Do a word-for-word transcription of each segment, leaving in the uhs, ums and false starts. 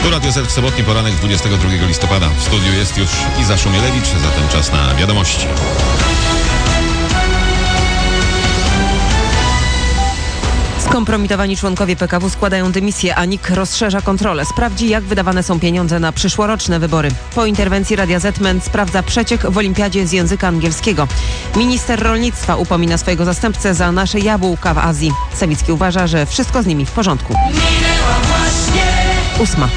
Tu Radio Z w sobotni poranek dwudziestego drugiego listopada. W studiu jest już Iza Szumielewicz, zatem czas na wiadomości. Skompromitowani członkowie P K W składają dymisję, a N I K rozszerza kontrolę. Sprawdzi, jak wydawane są pieniądze na przyszłoroczne wybory. Po interwencji Radia Z M E N sprawdza przeciek w olimpiadzie z języka angielskiego. Minister rolnictwa upomina swojego zastępcę za nasze jabłka w Azji. Sawicki uważa, że wszystko z nimi w porządku. Ósma.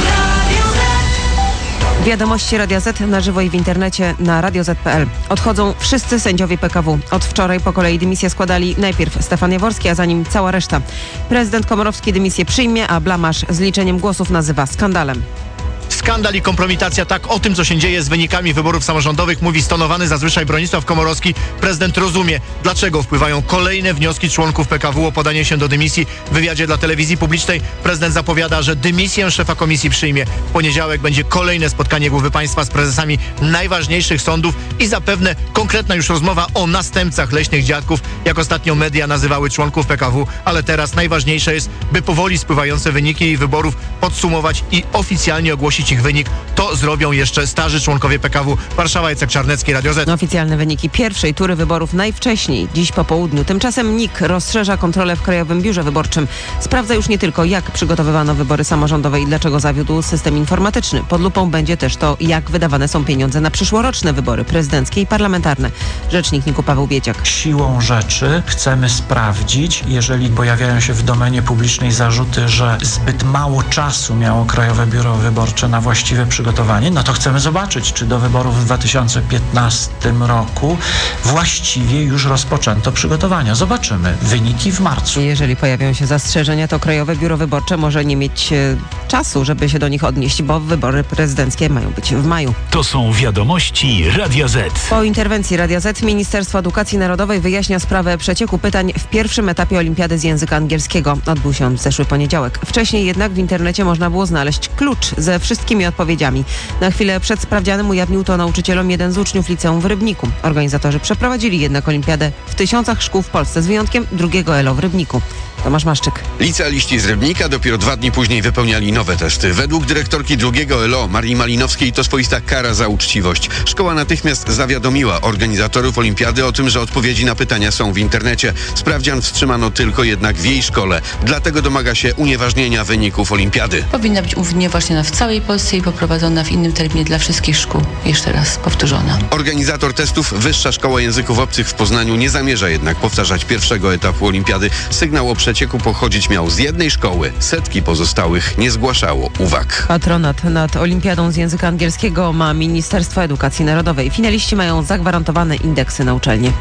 Wiadomości Radia Z na żywo i w internecie na radio zet kropka pe el. Odchodzą wszyscy sędziowie P K W. Od wczoraj po kolei dymisję składali najpierw Stefan Jaworski, a za nim cała reszta. Prezydent Komorowski dymisję przyjmie, a blamaż z liczeniem głosów nazywa skandalem. Skandal i kompromitacja, tak o tym, co się dzieje z wynikami wyborów samorządowych, mówi stonowany zazwyczaj Bronisław Komorowski. Prezydent rozumie, dlaczego wpływają kolejne wnioski członków P K W o podanie się do dymisji. W wywiadzie dla telewizji publicznej prezydent zapowiada, że dymisję szefa komisji przyjmie. W poniedziałek będzie kolejne spotkanie głowy państwa z prezesami najważniejszych sądów i zapewne konkretna już rozmowa o następcach leśnych dziadków, jak ostatnio media nazywały członków P K W, ale teraz najważniejsze jest, by powoli spływające wyniki wyborów podsumować i oficjalnie ogłosić ich wynik. To zrobią jeszcze starzy członkowie P K W. Warszawa, Jacek Czarnecki, Radio Z. Oficjalne wyniki pierwszej tury wyborów najwcześniej dziś po południu. Tymczasem N I K rozszerza kontrolę w Krajowym Biurze Wyborczym. Sprawdza już nie tylko, jak przygotowywano wybory samorządowe i dlaczego zawiódł system informatyczny. Pod lupą będzie też to, jak wydawane są pieniądze na przyszłoroczne wybory prezydenckie i parlamentarne. Rzecznik N I K-u Paweł Bieciak. Siłą rzeczy chcemy sprawdzić, jeżeli pojawiają się w domenie publicznej zarzuty, że zbyt mało czasu miało Krajowe Biuro Wyborcze na właściwe przygotowanie, no to chcemy zobaczyć, czy do wyborów w dwa tysiące piętnastym roku właściwie już rozpoczęto przygotowania. Zobaczymy wyniki w marcu. Jeżeli pojawią się zastrzeżenia, to Krajowe Biuro Wyborcze może nie mieć e, czasu, żeby się do nich odnieść, bo wybory prezydenckie mają być w maju. To są wiadomości Radia Z. Po interwencji Radia Z Ministerstwo Edukacji Narodowej wyjaśnia sprawę przecieku pytań w pierwszym etapie olimpiady z języka angielskiego. Odbył się on w zeszły poniedziałek. Wcześniej jednak w internecie można było znaleźć klucz ze wszystkimi odpowiedziami. Na chwilę przed sprawdzianem ujawnił to nauczycielom jeden z uczniów liceum w Rybniku. Organizatorzy przeprowadzili jednak olimpiadę w tysiącach szkół w Polsce, z wyjątkiem drugiego E L O w Rybniku. Tomasz Maszczyk. Licealiści z Rybnika dopiero dwa dni później wypełniali nowe testy. Według dyrektorki drugiego E L O Marii Malinowskiej to swoista kara za uczciwość. Szkoła natychmiast zawiadomiła organizatorów olimpiady o tym, że odpowiedzi na pytania są w internecie. Sprawdzian wstrzymano tylko jednak w jej szkole. Dlatego domaga się unieważnienia wyników olimpiady. Powinna być unieważniona w całej Polsce i poprowadzona w innym terminie dla wszystkich szkół. Jeszcze raz powtórzona. Organizator testów, Wyższa Szkoła Języków Obcych w Poznaniu, nie zamierza jednak powtarzać pierwszego etapu olimpiady. Sygnał o przecieku pochodzić miał z jednej szkoły. Setki pozostałych nie zgłaszało uwag. Patronat nad olimpiadą z języka angielskiego ma Ministerstwo Edukacji Narodowej. Finaliści mają zagwarantowane indeksy na uczelnie.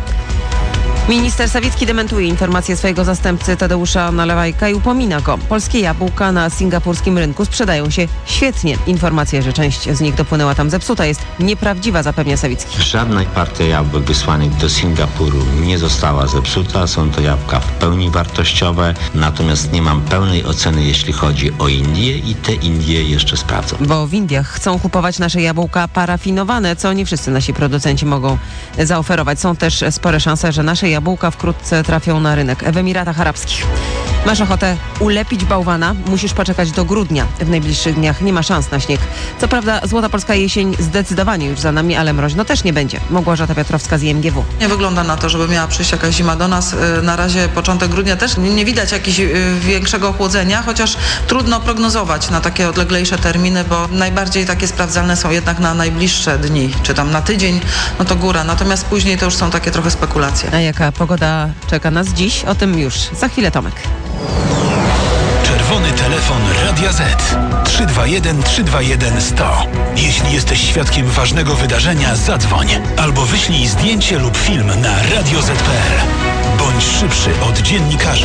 Minister Sawicki dementuje informacje swojego zastępcy Tadeusza Nalewajka i upomina go. Polskie jabłka na singapurskim rynku sprzedają się świetnie. Informacja, że część z nich dopłynęła tam zepsuta, jest nieprawdziwa, zapewnia Sawicki. Żadna partia jabłek wysłanych do Singapuru nie została zepsuta. Są to jabłka w pełni wartościowe, natomiast nie mam pełnej oceny, jeśli chodzi o Indie i te Indie jeszcze sprawdzą. Bo w Indiach chcą kupować nasze jabłka parafinowane, co nie wszyscy nasi producenci mogą zaoferować. Są też spore szanse, że nasze jabłka wkrótce trafią na rynek w Emiratach Arabskich. Masz ochotę ulepić bałwana? Musisz poczekać do grudnia. W najbliższych dniach nie ma szans na śnieg. Co prawda złota polska jesień zdecydowanie już za nami, ale mroźno też nie będzie. Małgorzata Piotrowska z I M G W. Nie wygląda na to, żeby miała przyjść jakaś zima do nas. Na razie początek grudnia też nie widać jakiegoś większego ochłodzenia, chociaż trudno prognozować na takie odleglejsze terminy, bo najbardziej takie sprawdzalne są jednak na najbliższe dni, czy tam na tydzień, no to góra. Natomiast później to już są takie trochę spekulacje. A jaka pogoda czeka nas dziś? O tym już za chwilę Tomek. Czerwony telefon Radia Z. trzy dwa jeden trzy dwa jeden sto. Jeśli jesteś świadkiem ważnego wydarzenia, zadzwoń albo wyślij zdjęcie lub film na radio zet kropka pe el. Bądź szybszy od dziennikarzy.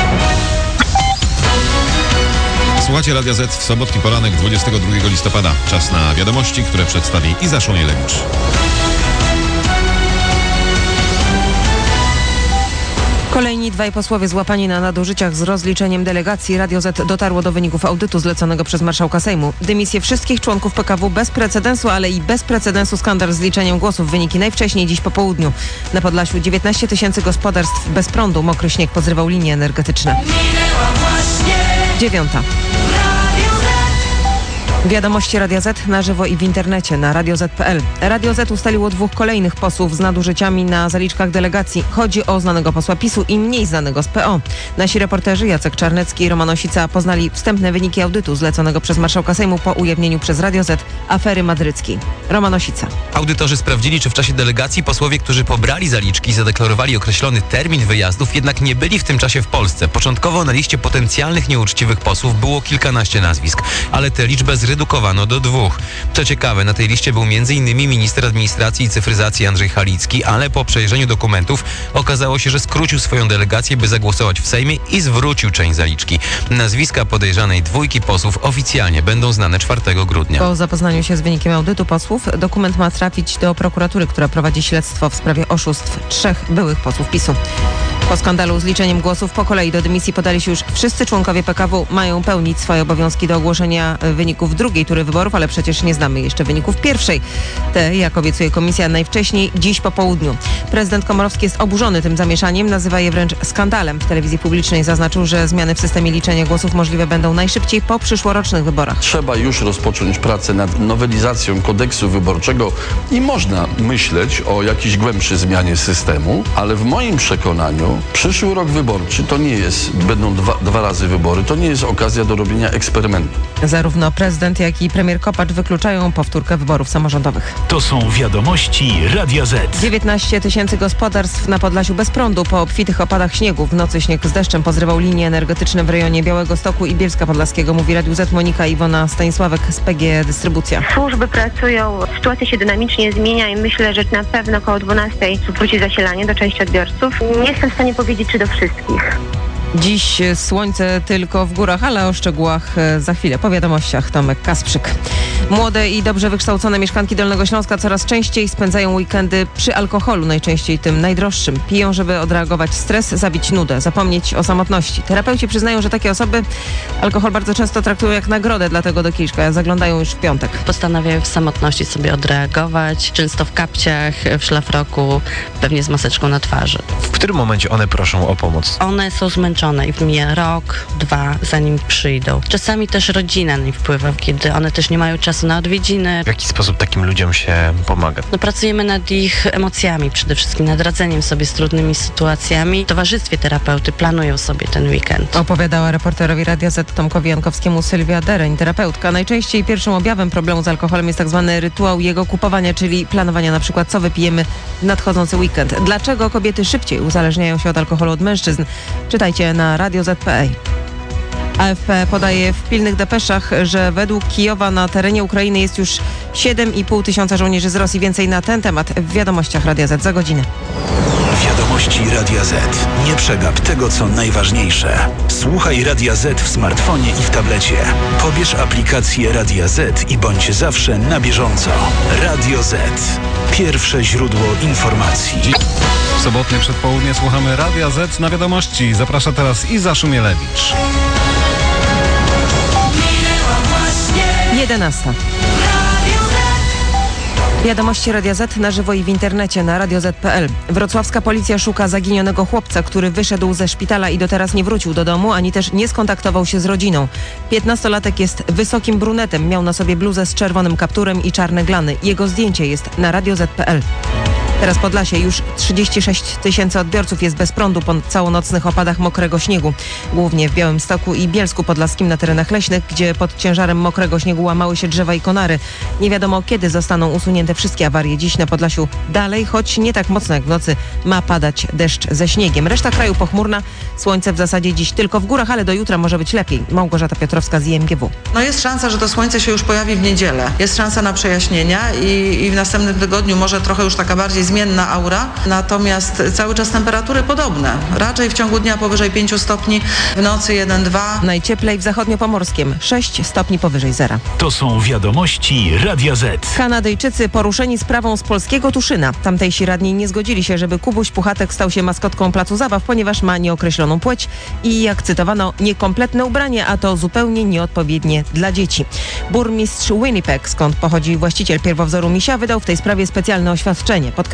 Słuchacie Radia Z w sobotni poranek dwudziestego drugiego listopada. Czas na wiadomości, które przedstawi Iza Szumielewicz. Kolejni dwaj posłowie złapani na nadużyciach z rozliczeniem delegacji. Radio Z dotarło do wyników audytu zleconego przez marszałka Sejmu. Dymisję wszystkich członków P K W bez precedensu, ale i bez precedensu skandal z liczeniem głosów. Wyniki najwcześniej dziś po południu. Na Podlasiu dziewiętnaście tysięcy gospodarstw bez prądu. Mokry śnieg pozrywał linie energetyczne. Dziewiąta. Wiadomości Radia Z na żywo i w internecie na radio zet kropka pe el. Radio Z ustaliło dwóch kolejnych posłów z nadużyciami na zaliczkach delegacji. Chodzi o znanego posła PiSu i mniej znanego z P O. Nasi reporterzy Jacek Czarnecki i Roman Osica poznali wstępne wyniki audytu zleconego przez marszałka Sejmu po ujawnieniu przez Radio Z afery madryckiej. Roman Osica. Audytorzy sprawdzili, czy w czasie delegacji posłowie, którzy pobrali zaliczki i zadeklarowali określony termin wyjazdów, jednak nie byli w tym czasie w Polsce. Początkowo na liście potencjalnych nieuczciwych posłów było kilkanaście nazwisk, ale tę liczbę zredukowano do dwóch. Co ciekawe, na tej liście był m.in. minister administracji i cyfryzacji Andrzej Halicki, ale po przejrzeniu dokumentów okazało się, że skrócił swoją delegację, by zagłosować w Sejmie i zwrócił część zaliczki. Nazwiska podejrzanej dwójki posłów oficjalnie będą znane czwartego grudnia. Po zapoznaniu się z wynikiem audytu posłów, dokument ma trafić do prokuratury, która prowadzi śledztwo w sprawie oszustw trzech byłych posłów PiSu. Po skandalu z liczeniem głosów po kolei do dymisji podali się już wszyscy członkowie P K W. Mają pełnić swoje obowiązki do ogłoszenia wyników drugiej tury wyborów, ale przecież nie znamy jeszcze wyników pierwszej. Te, jak obiecuje komisja, najwcześniej dziś po południu. Prezydent Komorowski jest oburzony tym zamieszaniem, nazywa je wręcz skandalem. W telewizji publicznej zaznaczył, że zmiany w systemie liczenia głosów możliwe będą najszybciej po przyszłorocznych wyborach. Trzeba już rozpocząć pracę nad nowelizacją kodeksu wyborczego i można myśleć o jakiejś głębszej zmianie systemu, ale w moim przekonaniu przyszły rok wyborczy to nie jest, będą dwa, dwa razy wybory, to nie jest okazja do robienia eksperymentu. Zarówno prezydent, jak i premier Kopacz wykluczają powtórkę wyborów samorządowych. To są wiadomości Radia Z. dziewiętnaście tysięcy gospodarstw na Podlasiu bez prądu po obfitych opadach śniegu. W nocy śnieg z deszczem pozrywał linie energetyczne w rejonie Białegostoku i Bielska Podlaskiego, mówi Radiu Z Monika Iwona Stanisławek z P G Dystrybucja. Służby pracują, sytuacja się dynamicznie zmienia i myślę, że na pewno około dwunastej wróci zasilanie do części odbiorców. Nie jestem w stanie powiedzieć, czy do wszystkich. Dziś słońce tylko w górach, ale o szczegółach za chwilę. Po wiadomościach Tomek Kasprzyk. Młode i dobrze wykształcone mieszkanki Dolnego Śląska coraz częściej spędzają weekendy przy alkoholu, najczęściej tym najdroższym. Piją, żeby odreagować stres, zabić nudę, zapomnieć o samotności. Terapeuci przyznają, że takie osoby alkohol bardzo często traktują jak nagrodę, dlatego do kieliszka zaglądają już w piątek. Postanawiają w samotności sobie odreagować, często w kapciach, w szlafroku, pewnie z maseczką na twarzy. W którym momencie one proszą o pomoc? One są zmęczone i mija rok, dwa, zanim przyjdą. Czasami też rodzina na nich wpływa, kiedy one też nie mają czasu na odwiedziny. W jaki sposób takim ludziom się pomaga? No, pracujemy nad ich emocjami, przede wszystkim nad radzeniem sobie z trudnymi sytuacjami. W towarzystwie terapeuty planują sobie ten weekend. Opowiadała reporterowi Radia Z Tomkowi Jankowskiemu Sylwia Dereń, terapeutka. Najczęściej pierwszym objawem problemu z alkoholem jest tak zwany rytuał jego kupowania, czyli planowania na przykład, co wypijemy w nadchodzący weekend. Dlaczego kobiety szybciej uzależniają się od alkoholu od mężczyzn? Czytajcie na radio zet kropka pe el. A F P podaje w pilnych depeszach, że według Kijowa na terenie Ukrainy jest już siedem i pół tysiąca żołnierzy z Rosji. Więcej na ten temat w wiadomościach Radia Z za godzinę. Wiadomości Radia Z. Nie przegap tego, co najważniejsze. Słuchaj Radia Z w smartfonie i w tablecie. Pobierz aplikację Radia Z i bądź zawsze na bieżąco. Radio Z. Pierwsze źródło informacji. W sobotnie przedpołudnie słuchamy Radia Z na wiadomości. Zaprasza teraz Iza Szumielewicz. jedenasta. Wiadomości Radia Z na żywo i w internecie na radio zet kropka pe el. Wrocławska policja szuka zaginionego chłopca, który wyszedł ze szpitala i do teraz nie wrócił do domu, ani też nie skontaktował się z rodziną. Piętnastolatek jest wysokim brunetem, miał na sobie bluzę z czerwonym kapturem i czarne glany. Jego zdjęcie jest na radio zet kropka pe el. Teraz Podlasie już trzydzieści sześć tysięcy odbiorców jest bez prądu po całonocnych opadach mokrego śniegu. Głównie w Białymstoku i Bielsku Podlaskim na terenach leśnych, gdzie pod ciężarem mokrego śniegu łamały się drzewa i konary. Nie wiadomo, kiedy zostaną usunięte wszystkie awarie. Dziś na Podlasiu dalej, choć nie tak mocno jak w nocy, ma padać deszcz ze śniegiem. Reszta kraju pochmurna, słońce w zasadzie dziś tylko w górach, ale do jutra może być lepiej. Małgorzata Piotrowska z I M G W. No jest szansa, że to słońce się już pojawi w niedzielę. Jest szansa na przejaśnienia i, i w następnym tygodniu może trochę już taka bardziej zmienna aura, natomiast cały czas temperatury podobne. Raczej w ciągu dnia powyżej pięciu stopni, w nocy jeden dwa. Najcieplej w zachodniopomorskim, sześć stopni powyżej zera. To są wiadomości Radia Z. Kanadyjczycy poruszeni sprawą z polskiego Tuszyna. Tamtejsi radni nie zgodzili się, żeby Kubuś Puchatek stał się maskotką placu zabaw, ponieważ ma nieokreśloną płeć i, jak cytowano, niekompletne ubranie, a to zupełnie nieodpowiednie dla dzieci. Burmistrz Winnipeg, skąd pochodzi właściciel pierwowzoru misia, wydał w tej sprawie specjalne oświadczenie. Podkreślił,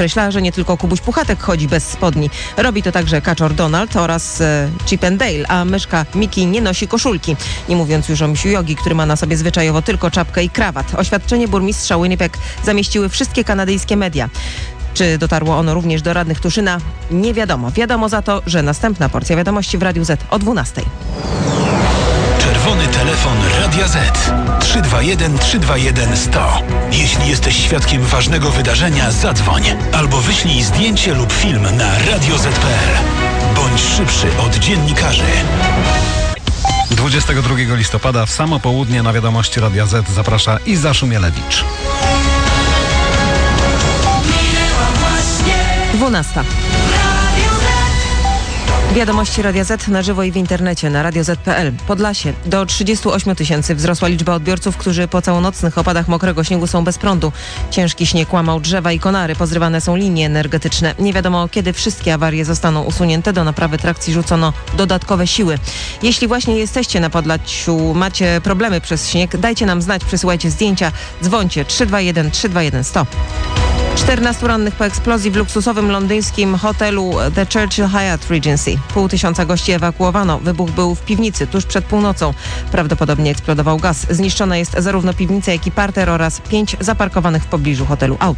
podkreśla, że nie tylko Kubuś Puchatek chodzi bez spodni. Robi to także kaczor Donald oraz e, Chip and Dale, a myszka Miki nie nosi koszulki. Nie mówiąc już o misiu Jogi, który ma na sobie zwyczajowo tylko czapkę i krawat. Oświadczenie burmistrza Winnipeg zamieściły wszystkie kanadyjskie media. Czy dotarło ono również do radnych Tuszyna? Nie wiadomo. Wiadomo za to, że następna porcja wiadomości w Radiu Z o dwunastej. Czerwony telefon Radia Z. trzy dwa jeden trzy dwa jeden sto. Jeśli jesteś świadkiem ważnego wydarzenia, zadzwoń. Albo wyślij zdjęcie lub film na radio zet kropka pe el. Bądź szybszy od dziennikarzy. dwudziestego drugiego listopada w samo południe na wiadomości Radia Z zaprasza Iza Szumielewicz. dwunasta. Wiadomości Radia Z na żywo i w internecie na radio zet kropka pe el. Podlasie. Do trzydziestu ośmiu tysięcy wzrosła liczba odbiorców, którzy po całonocnych opadach mokrego śniegu są bez prądu. Ciężki śnieg łamał drzewa i konary, pozrywane są linie energetyczne. Nie wiadomo, kiedy wszystkie awarie zostaną usunięte. Do naprawy trakcji rzucono dodatkowe siły. Jeśli właśnie jesteście na Podlasiu, macie problemy przez śnieg, dajcie nam znać, przesyłajcie zdjęcia, dzwońcie trzy dwa jeden trzy dwa jeden sto. czternastu rannych po eksplozji w luksusowym londyńskim hotelu The Churchill Hyatt Regency. Pół tysiąca gości ewakuowano. Wybuch był w piwnicy tuż przed północą. Prawdopodobnie eksplodował gaz. Zniszczona jest zarówno piwnica, jak i parter oraz pięć zaparkowanych w pobliżu hotelu aut.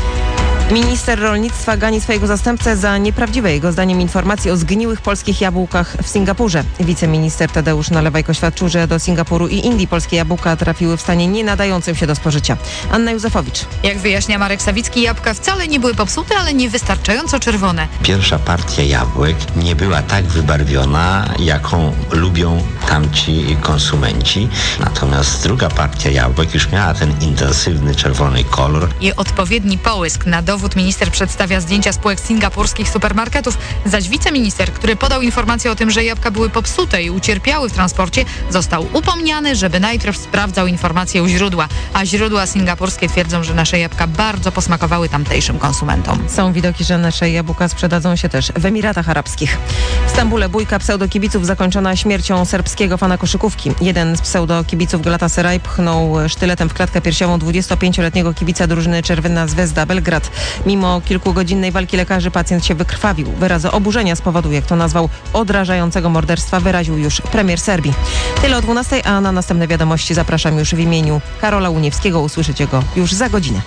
Minister rolnictwa gani swojego zastępcę za nieprawdziwe jego zdaniem informacje o zgniłych polskich jabłkach w Singapurze. Wiceminister Tadeusz Nalewajko oświadczył, że do Singapuru i Indii polskie jabłka trafiły w stanie nie nadającym się do spożycia. Anna Józefowicz. Jak wyjaśnia Marek Sawicki, jabłka wcale nie były popsute, ale niewystarczająco czerwone. Pierwsza partia jabłek nie była tak wybarwiona, jaką lubią tamci konsumenci. Natomiast druga partia jabłek już miała ten intensywny czerwony kolor. I odpowiedni połysk. Na dowód minister przedstawia zdjęcia spółek singapurskich supermarketów, zaś wiceminister, który podał informację o tym, że jabłka były popsute i ucierpiały w transporcie, został upomniany, żeby najpierw sprawdzał informacje u źródła, a źródła singapurskie twierdzą, że nasze jabłka bardzo posmakowały tamtejszym konsumentom. Są widoki, że nasze jabłka sprzedadzą się też w Emiratach Arabskich. W Stambule bójka pseudokibiców zakończona śmiercią serbskiego fana koszykówki. Jeden z pseudokibiców Galatasaray pchnął sztyletem w klatkę piersiową dwudziestopięcioletniego kibica drużyny Czerwena Zvezda Belgrad. Mimo kilkugodzinnej walki lekarzy pacjent się wykrwawił. Wyrazy oburzenia z powodu, jak to nazwał, odrażającego morderstwa wyraził już premier Serbii. Tyle o dwunastej, a na następne wiadomości zapraszam już w imieniu Karola Uniewskiego. Usłyszycie go już za godzinę.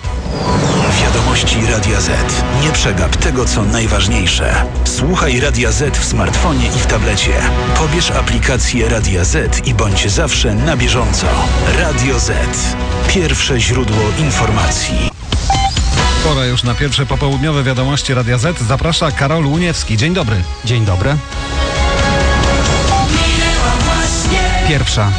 Wiadomości Radia Z. Nie przegap tego, co najważniejsze. Słuchaj Radia Z w smartfonie i w tablecie. Pobierz aplikację Radia Z i bądź zawsze na bieżąco. Radio Z. Pierwsze źródło informacji. Pora już na pierwsze popołudniowe wiadomości Radia Z. Zaprasza Karol Uniewski. Dzień dobry. Dzień dobry. Pierwsza.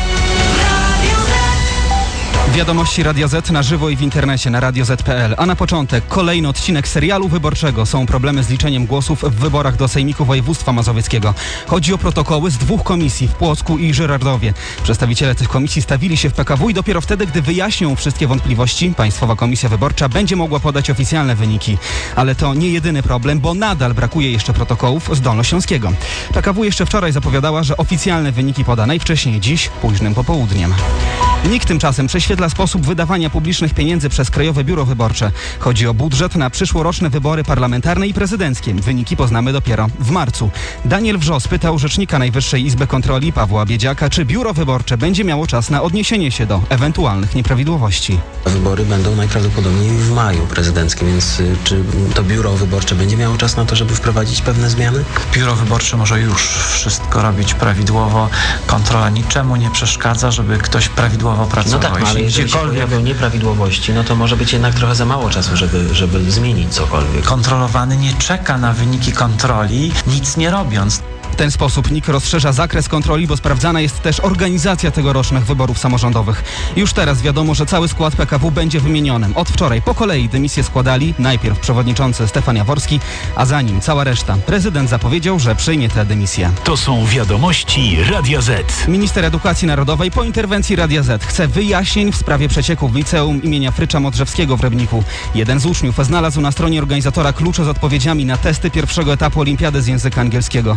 Wiadomości Radia Z na żywo i w internecie na radio zet kropka pe el. A na początek kolejny odcinek serialu wyborczego. Są problemy z liczeniem głosów w wyborach do Sejmiku Województwa Mazowieckiego. Chodzi o protokoły z dwóch komisji w Płocku i Żyrardowie. Przedstawiciele tych komisji stawili się w P K W i dopiero wtedy, gdy wyjaśnią wszystkie wątpliwości, Państwowa Komisja Wyborcza będzie mogła podać oficjalne wyniki. Ale to nie jedyny problem, bo nadal brakuje jeszcze protokołów z Dolnośląskiego. P K W jeszcze wczoraj zapowiadała, że oficjalne wyniki poda najwcześniej dziś, późnym popołudniem. NIK tymczasem prześwietla sposób wydawania publicznych pieniędzy przez Krajowe Biuro Wyborcze. Chodzi o budżet na przyszłoroczne wybory parlamentarne i prezydenckie. Wyniki poznamy dopiero w marcu. Daniel Wrzos pytał rzecznika Najwyższej Izby Kontroli Pawła Biedziaka, czy Biuro Wyborcze będzie miało czas na odniesienie się do ewentualnych nieprawidłowości. Wybory będą najprawdopodobniej w maju prezydenckim, więc y, czy to Biuro Wyborcze będzie miało czas na to, żeby wprowadzić pewne zmiany? Biuro Wyborcze może już wszystko robić prawidłowo. Kontrola niczemu nie przeszkadza, żeby ktoś prawidłowo pracował. No tak, no, ale jeżeli się pojawią nieprawidłowości, no to może być jednak trochę za mało czasu, żeby, żeby zmienić cokolwiek. Kontrolowany nie czeka na wyniki kontroli, nic nie robiąc. W ten sposób NIK rozszerza zakres kontroli, bo sprawdzana jest też organizacja tegorocznych wyborów samorządowych. Już teraz wiadomo, że cały skład P K W będzie wymienionym. Od wczoraj po kolei dymisję składali najpierw przewodniczący Stefan Jaworski, a za nim cała reszta. Prezydent zapowiedział, że przyjmie tę dymisję. To są wiadomości Radia Z. Minister Edukacji Narodowej po interwencji Radia Z chce wyjaśnień w sprawie przecieku w liceum imienia Frycza Modrzewskiego w Rybniku. Jeden z uczniów znalazł na stronie organizatora klucze z odpowiedziami na testy pierwszego etapu olimpiady z języka angielskiego. Od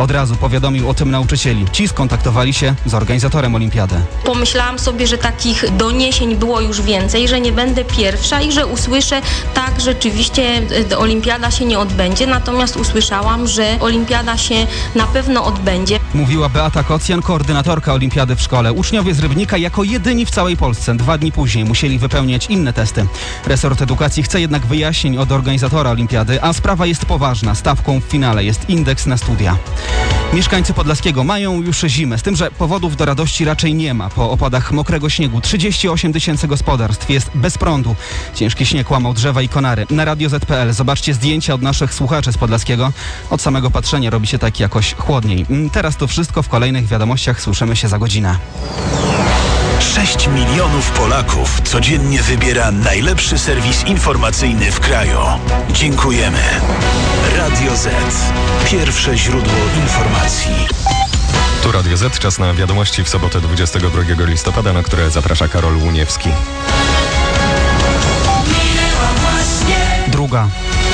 Od razu powiadomił o tym nauczycieli. Ci skontaktowali się z organizatorem olimpiady. Pomyślałam sobie, że takich doniesień było już więcej, że nie będę pierwsza i że usłyszę, tak, rzeczywiście olimpiada się nie odbędzie, natomiast usłyszałam, że olimpiada się na pewno odbędzie. Mówiła Beata Kocjan, koordynatorka olimpiady w szkole. Uczniowie z Rybnika jako jedyni w całej Polsce dwa dni później musieli wypełniać inne testy. Resort edukacji chce jednak wyjaśnień od organizatora olimpiady, a sprawa jest poważna. Stawką w finale jest indeks na studia. Mieszkańcy Podlaskiego mają już zimę, z tym, że powodów do radości raczej nie ma. Po opadach mokrego śniegu trzydzieści osiem tysięcy gospodarstw jest bez prądu. Ciężki śnieg łamał drzewa i konary. Na radio zet pe el zobaczcie zdjęcia od naszych słuchaczy z Podlaskiego. Od samego patrzenia robi się tak jakoś chłodniej. Teraz to wszystko, w kolejnych wiadomościach słyszymy się za godzinę. sześć milionów Polaków codziennie wybiera najlepszy serwis informacyjny w kraju. Dziękujemy. Radio Z. Pierwsze źródło informacji. Tu Radio Z. Czas na wiadomości w sobotę dwudziestego drugiego listopada, na które zaprasza Karol Łuniewski. Druga.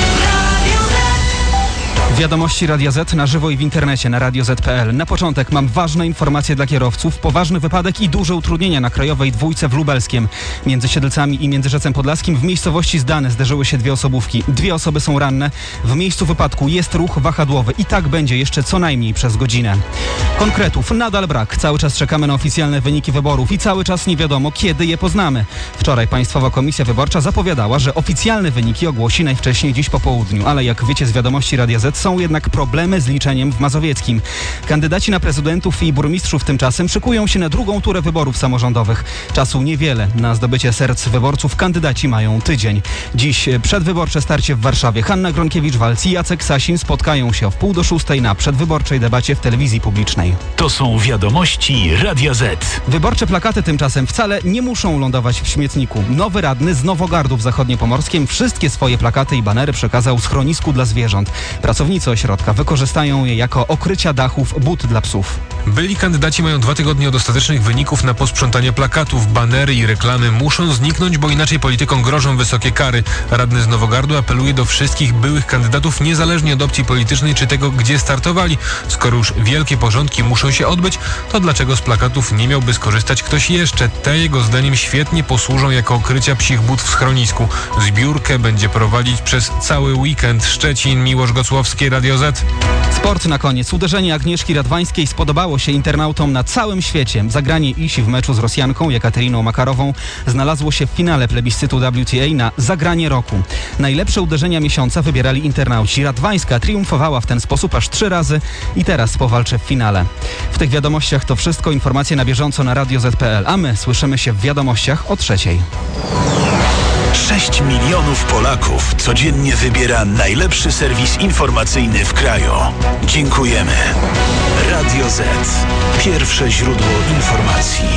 Wiadomości Radia Z na żywo i w internecie na radio zet kropka pe el. Na początek mam ważne informacje dla kierowców. Poważny wypadek i duże utrudnienia na krajowej dwójce w Lubelskiem. Między Siedlcami i Międzyrzecem Podlaskim w miejscowości Zdany zderzyły się dwie osobówki. Dwie osoby są ranne. W miejscu wypadku jest ruch wahadłowy i tak będzie jeszcze co najmniej przez godzinę. Konkretów nadal brak. Cały czas czekamy na oficjalne wyniki wyborów i cały czas nie wiadomo, kiedy je poznamy. Wczoraj Państwowa Komisja Wyborcza zapowiadała, że oficjalne wyniki ogłosi najwcześniej dziś po południu. Ale jak wiecie z wiadomości Radia Z, są jednak problemy z liczeniem w Mazowieckim. Kandydaci na prezydentów i burmistrzów tymczasem szykują się na drugą turę wyborów samorządowych. Czasu niewiele. Na zdobycie serc wyborców kandydaci mają tydzień. Dziś przedwyborcze starcie w Warszawie. Hanna Gronkiewicz-Walc i Jacek Sasin spotkają się o wpół do szóstej na przedwyborczej debacie w telewizji publicznej. To są wiadomości Radia Z. Wyborcze plakaty tymczasem wcale nie muszą lądować w śmietniku. Nowy radny z Nowogardów zachodniopomorskim wszystkie swoje plakaty i banery przekazał schronisku dla zwierząt. Pracownicy ośrodka wykorzystają je jako okrycia dachów but dla psów. Byli kandydaci mają dwa tygodnie od ostatecznych wyników na posprzątanie plakatów. Banery i reklamy muszą zniknąć, bo inaczej politykom grożą wysokie kary. Radny z Nowogardu apeluje do wszystkich byłych kandydatów, niezależnie od opcji politycznej czy tego, gdzie startowali. Skoro już wielkie porządki muszą się odbyć, to dlaczego z plakatów nie miałby skorzystać ktoś jeszcze? Te jego zdaniem świetnie posłużą jako okrycia psich but w schronisku. Zbiórkę będzie prowadzić przez cały weekend. Szczecin, Miłosz Gocłowski, Radio Z. Sport na koniec. Uderzenie Agnieszki Radwańskiej spodobało się internautom na całym świecie. Zagranie Isi w meczu z Rosjanką Jekateriną Makarową znalazło się w finale plebiscytu W T A na zagranie roku. Najlepsze uderzenia miesiąca wybierali internauci. Radwańska triumfowała w ten sposób aż trzy razy i teraz powalczy w finale. W tych wiadomościach to wszystko. Informacje na bieżąco na radio zet kropka pe el, a my słyszymy się w wiadomościach o trzeciej. sześć milionów Polaków codziennie wybiera najlepszy serwis informacyjny w kraju. Dziękujemy. Radio Z. Pierwsze źródło informacji.